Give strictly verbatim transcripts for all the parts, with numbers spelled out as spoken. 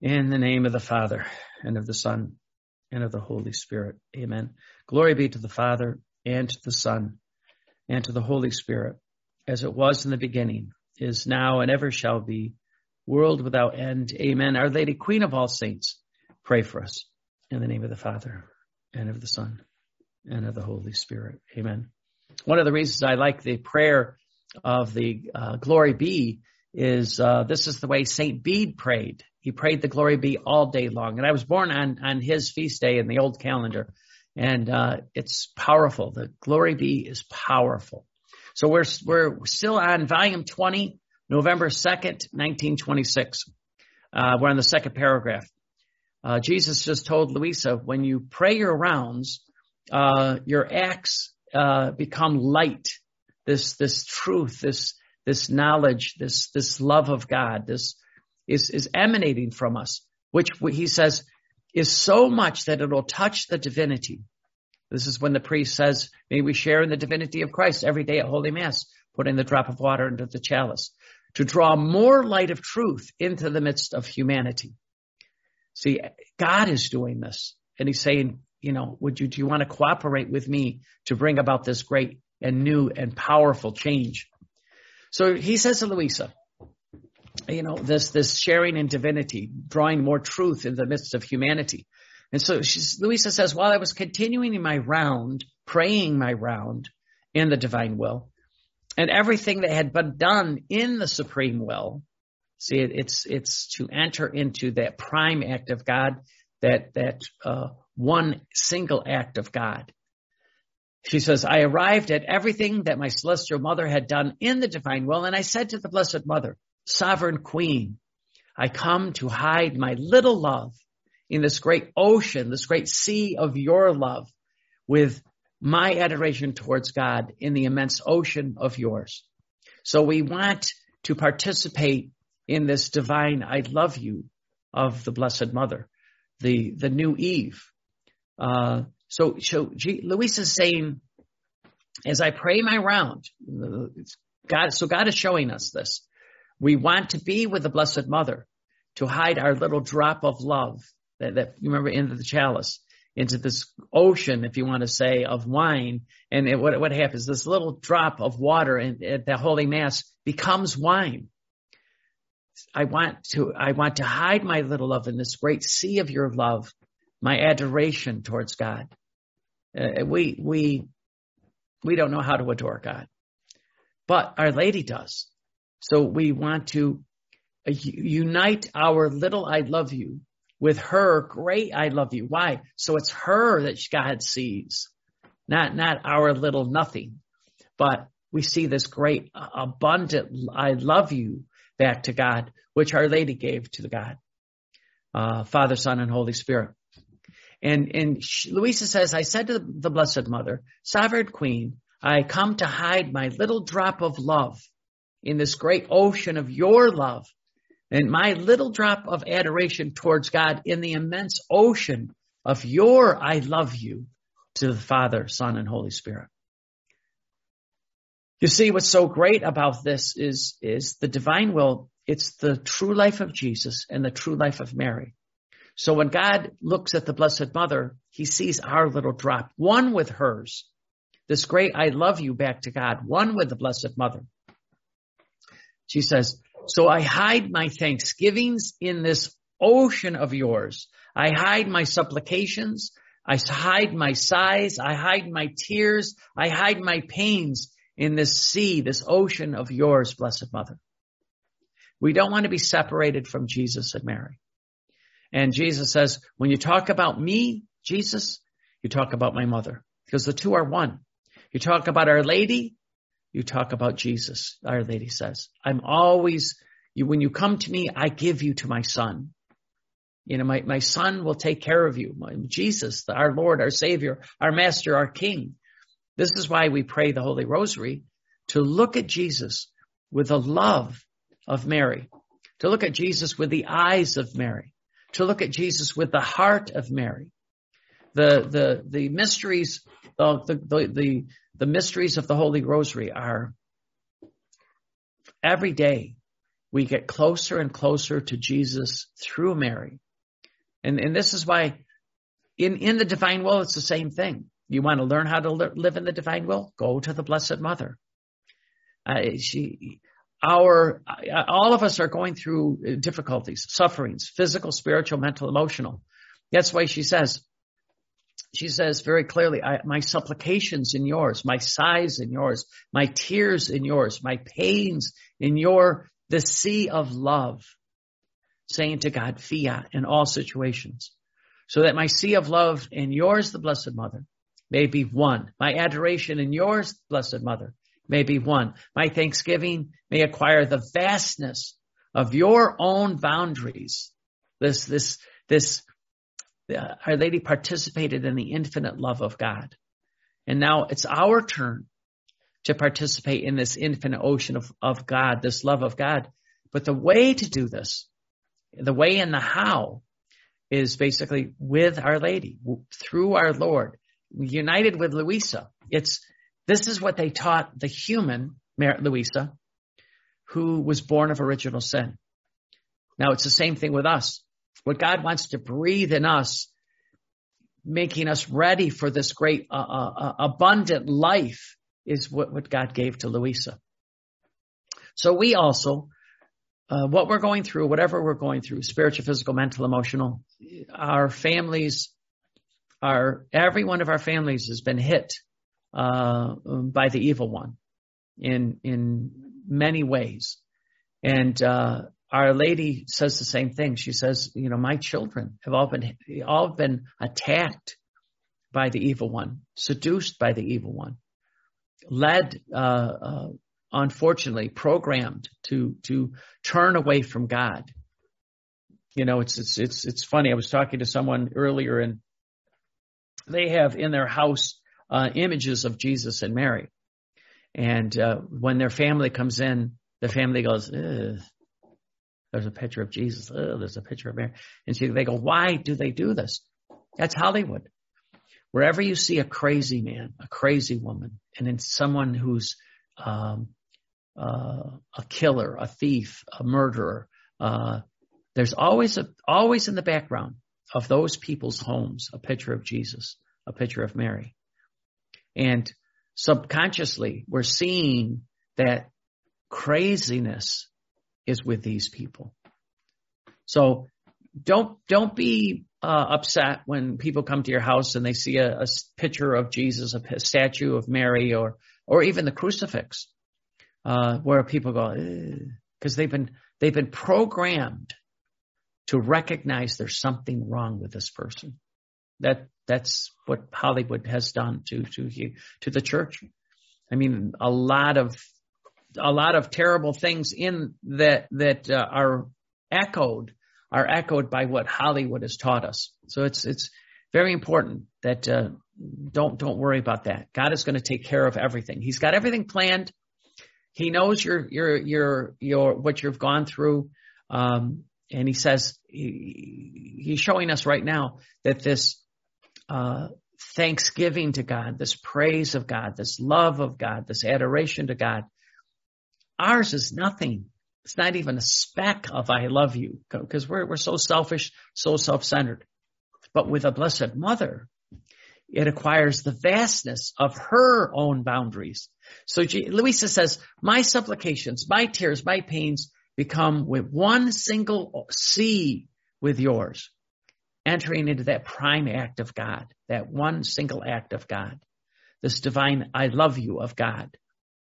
In the name of the Father, and of the Son, and of the Holy Spirit. Amen. Glory be to the Father, and to the Son, and to the Holy Spirit, as it was in the beginning, is now, and ever shall be, world without end. Amen. Our Lady, Queen of all saints, pray for us. In the name of the Father, and of the Son, and of the Holy Spirit. Amen. One of the reasons I like the prayer of the uh, Glory Be is uh, this is the way Saint Bede prayed. He prayed the Glory Be all day long. And I was born on, on his feast day in the old calendar. And uh, it's powerful. The Glory Be is powerful. So we're we're still on volume twenty, November second, nineteen twenty-six. Uh, we're on the second paragraph. Uh, Jesus just told Louisa, when you pray your rounds, uh, your acts uh, become light. This this truth, this this knowledge, this this love of God, this is is emanating from us, which he says is so much that it'll touch the divinity. This is when the priest says, may we share in the divinity of Christ every day at Holy Mass, putting the drop of water into the chalice, to draw more light of truth into the midst of humanity. See, God is doing this, and he's saying, you know, would you, do you want to cooperate with me to bring about this great and new and powerful change? So he says to Louisa, you know, this, this sharing in divinity, drawing more truth in the midst of humanity. And so she's, Louisa says, while I was continuing in my round, praying my round in the divine will, and everything that had been done in the supreme will, see, it, it's, it's to enter into that prime act of God, that, that, uh, one single act of God. She says, I arrived at everything that my celestial mother had done in the divine will. And I said to the Blessed Mother, Sovereign Queen, I come to hide my little love in this great ocean, this great sea of your love, with my adoration towards God in the immense ocean of yours. So we want to participate in this divine I love you of the Blessed Mother, the, the new Eve. Uh, so, so G, Louisa is saying, as I pray my round, God, so God is showing us this. We want to be with the Blessed Mother, to hide our little drop of love that, that you remember into the chalice, into this ocean, if you want to say, of wine. And it, what, what happens? This little drop of water in, at the Holy Mass becomes wine. I want to, I want to hide my little love in this great sea of your love, my adoration towards God. Uh, we, we, we don't know how to adore God, but Our Lady does. So we want to uh, unite our little I love you with her great I love you. Why? So it's her that God sees, not, not our little nothing, but we see this great uh, abundant I love you back to God, which Our Lady gave to the God, uh, Father, Son, and Holy Spirit. And, and she, Louisa says, I said to the, the Blessed Mother, Sovereign Queen, I come to hide my little drop of love in this great ocean of your love, and my little drop of adoration towards God in the immense ocean of your I love you to the Father, Son, and Holy Spirit. You see, what's so great about this is, is the divine will. It's the true life of Jesus and the true life of Mary. So when God looks at the Blessed Mother, he sees our little drop, one with hers, this great I love you back to God, one with the Blessed Mother. She says, so I hide my thanksgivings in this ocean of yours. I hide my supplications. I hide my sighs. I hide my tears. I hide my pains in this sea, this ocean of yours, Blessed Mother. We don't want to be separated from Jesus and Mary. And Jesus says, when you talk about me, Jesus, you talk about my mother, because the two are one. You talk about Our Lady, you talk about Jesus. Our Lady says, I'm always, you, when you come to me, I give you to my Son. You know, my, my Son will take care of you. My, Jesus, our Lord, our Savior, our Master, our King. This is why we pray the Holy Rosary, to look at Jesus with the love of Mary, to look at Jesus with the eyes of Mary, to look at Jesus with the heart of Mary. The, the, the mysteries, the, the, the, the mysteries of the Holy Rosary are every day we get closer and closer to Jesus through Mary. And, and this is why in, in the divine will, it's the same thing. You want to learn how to li- live in the divine will? Go to the Blessed Mother. Uh, she, our, all of us are going through difficulties, sufferings, physical, spiritual, mental, emotional. That's why she says, she says very clearly, I, my supplications in yours, my sighs in yours, my tears in yours, my pains in your, the sea of love, saying to God, fiat in all situations, so that my sea of love in yours, the Blessed Mother, may be one. My adoration in yours, Blessed Mother, may be one. My thanksgiving may acquire the vastness of your own boundaries. This, this, this, uh, Our Lady participated in the infinite love of God. And now it's our turn to participate in this infinite ocean of, of God, this love of God. But the way to do this, the way and the how, is basically with Our Lady, through our Lord, united with Luisa. It's, this is what they taught the human Luisa, who was born of original sin. Now it's the same thing with us. What God wants to breathe in us, making us ready for this great uh, uh, abundant life, is what, what God gave to Luisa. So we also, uh, what we're going through, whatever we're going through, spiritual, physical, mental, emotional, our families, our, every one of our families has been hit uh, by the evil one in, in many ways. And, uh, Our Lady says the same thing. She says, you know, my children have all been, all been attacked by the evil one, seduced by the evil one, led, uh, uh, unfortunately programmed to, to turn away from God. You know, it's, it's, it's, it's funny. I was talking to someone earlier, and they have in their house, uh, images of Jesus and Mary. And, uh, when their family comes in, the family goes, ugh. There's a picture of Jesus. Oh, there's a picture of Mary. And so they go, why do they do this? That's Hollywood. Wherever you see a crazy man, a crazy woman, and then someone who's um, uh, a killer, a thief, a murderer, uh, there's always a, always in the background of those people's homes a picture of Jesus, a picture of Mary. And subconsciously, we're seeing that craziness is with these people. So don't, don't be uh, upset when people come to your house and they see a, a picture of Jesus, a statue of Mary, or, or even the crucifix, uh, where people go, because they've been, they've been programmed to recognize there's something wrong with this person. That, that's what Hollywood has done to, to, to the church. I mean, a lot of, a lot of terrible things in that, that uh, are echoed, are echoed by what Hollywood has taught us. So it's, it's very important that, uh, don't, don't worry about that. God is going to take care of everything. He's got everything planned. He knows your, your, your, your, what you've gone through. Um, and he says, he, he's showing us right now that this, uh, thanksgiving to God, this praise of God, this love of God, this adoration to God, ours is nothing. It's not even a speck of I love you, because we're, we're so selfish, so self-centered. But with a Blessed Mother, it acquires the vastness of her own boundaries. So G- Luisa says, my supplications, my tears, my pains become with one single sea with yours, entering into that prime act of God, that one single act of God, this divine I love you of God.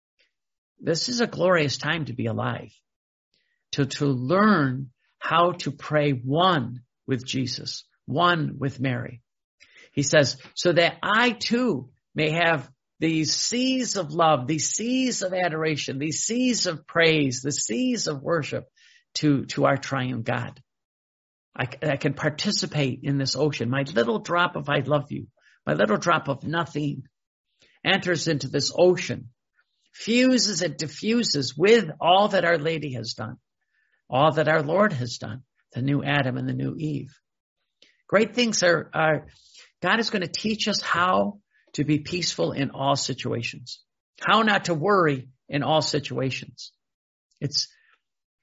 This is a glorious time to be alive, to, to learn how to pray one with Jesus, one with Mary. He says, so that I too may have these seas of love, these seas of adoration, these seas of praise, the seas of worship to, to our triune God. I, I can participate in this ocean. My little drop of I love you, my little drop of nothing enters into this ocean, fuses and diffuses with all that Our Lady has done, all that our Lord has done, the new Adam and the new Eve. Great things are, are God is going to teach us how to be peaceful in all situations, how not to worry in all situations. It's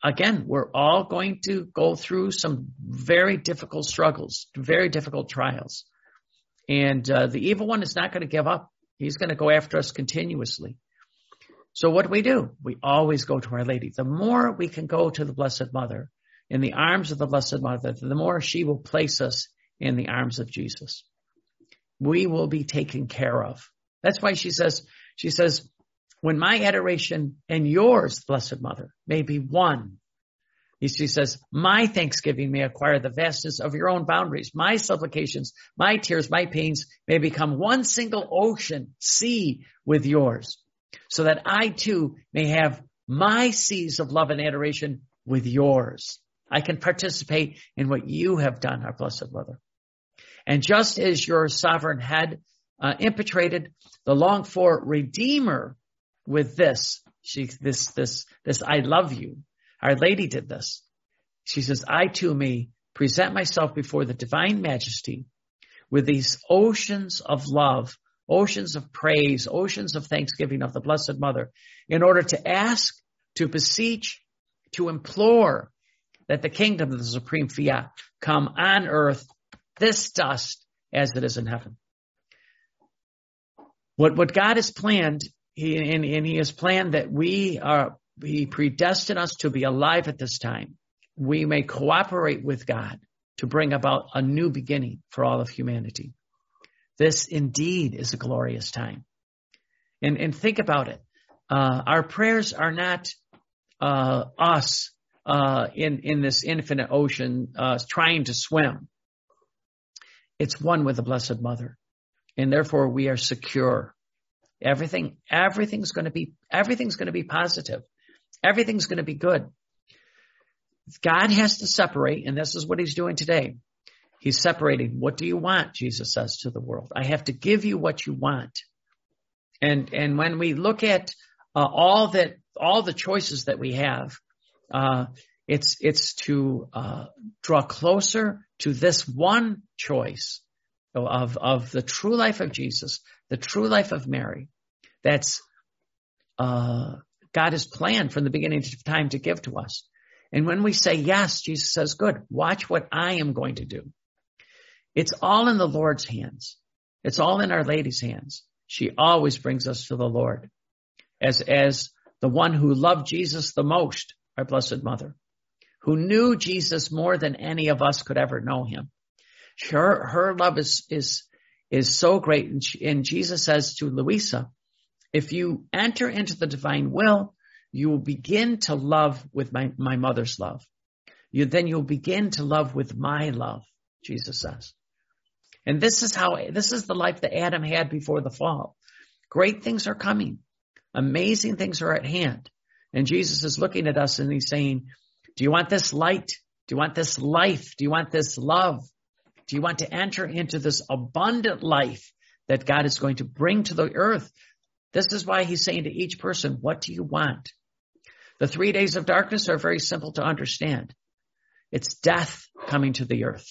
again, we're all going to go through some very difficult struggles, very difficult trials. And uh, the evil one is not going to give up. He's going to go after us continuously. So what do we do? We always go to Our Lady. The more we can go to the Blessed Mother, in the arms of the Blessed Mother, the more she will place us in the arms of Jesus. We will be taken care of. That's why she says, she says, when my adoration and yours, Blessed Mother, may be one. She says, my thanksgiving may acquire the vastness of your own boundaries. My supplications, my tears, my pains may become one single ocean, sea with yours, so that I too may have my seas of love and adoration with yours. I can participate in what you have done, our Blessed Mother. And just as your sovereign head uh, impetrated the longed for Redeemer with this, she, this, this, this, I love you. Our Lady did this. She says, I too may present myself before the divine majesty with these oceans of love, oceans of praise, oceans of thanksgiving of the Blessed Mother, in order to ask, to beseech, to implore that the kingdom of the supreme fiat come on earth, this dust, as it is in heaven. What, what God has planned, he, and, and he has planned that we are, he predestined us to be alive at this time. We may cooperate with God to bring about a new beginning for all of humanity. This indeed is a glorious time. And, and think about it. Uh, our prayers are not uh, us uh, in, in this infinite ocean uh, trying to swim. It's one with the Blessed Mother. And therefore we are secure. Everything, everything's going to be, everything's going to be positive. Everything's going to be good. God has to separate, and this is what he's doing today. He's separating. What do you want? Jesus says to the world. I have to give you what you want. And, and when we look at uh, all that, all the choices that we have, uh, it's, it's to uh, draw closer to this one choice of, of the true life of Jesus, the true life of Mary. That's, uh, God has planned from the beginning of time to give to us. And when we say yes, Jesus says, good, watch what I am going to do. It's all in the Lord's hands. It's all in Our Lady's hands. She always brings us to the Lord as, as the one who loved Jesus the most, our Blessed Mother, who knew Jesus more than any of us could ever know him. Her, her love is, is, is so great. And, she, and Jesus says to Louisa, if you enter into the divine will, you will begin to love with my, my mother's love. You, then you'll begin to love with my love, Jesus says. And this is how, this is the life that Adam had before the fall. Great things are coming. Amazing things are at hand. And Jesus is looking at us and he's saying, do you want this light? Do you want this life? Do you want this love? Do you want to enter into this abundant life that God is going to bring to the earth? This is why he's saying to each person, what do you want? The three days of darkness are very simple to understand. It's death coming to the earth.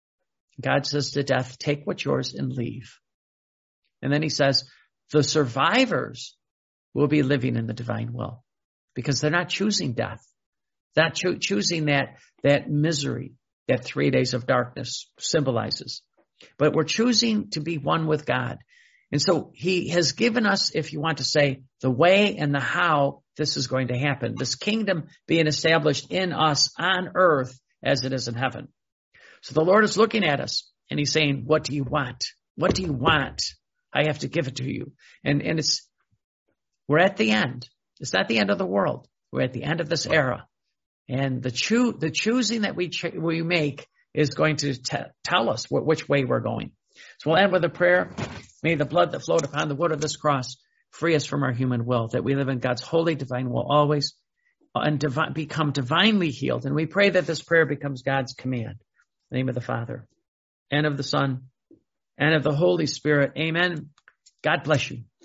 God says to death, take what's yours and leave. And then he says, the survivors will be living in the divine will because they're not choosing death. They're not cho- choosing that, that misery that three days of darkness symbolizes. But we're choosing to be one with God. And so he has given us, if you want to say, the way and the how this is going to happen. This kingdom being established in us on earth as it is in heaven. So the Lord is looking at us and he's saying, what do you want? What do you want? I have to give it to you. And, and it's, we're at the end. It's not the end of the world. We're at the end of this era. And the choo- the choosing that we, ch- we make is going to t- tell us wh- which way we're going. So we'll end with a prayer. May the blood that flowed upon the wood of this cross free us from our human will, that we live in God's holy divine will always and divi- become divinely healed. And we pray that this prayer becomes God's command. In the name of the Father and of the Son and of the Holy Spirit. Amen. God bless you.